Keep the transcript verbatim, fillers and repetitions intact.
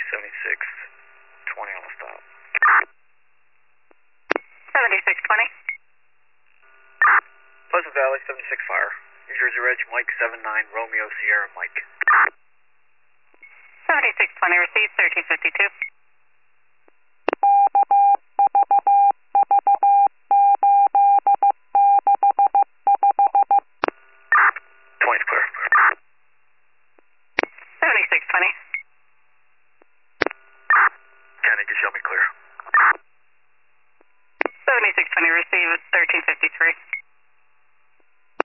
seventy-six twenty on the stop. seventy-six twenty. Pleasant Valley, seventy-six Fire. New Jersey Reg, Mike seven nine, Romeo Sierra Mike. seventy-six twenty, received, thirteen fifty-two. twenty's clear. seventy-six twenty. Kenny, just show me clear. seventy-six twenty, received, thirteen fifty-three.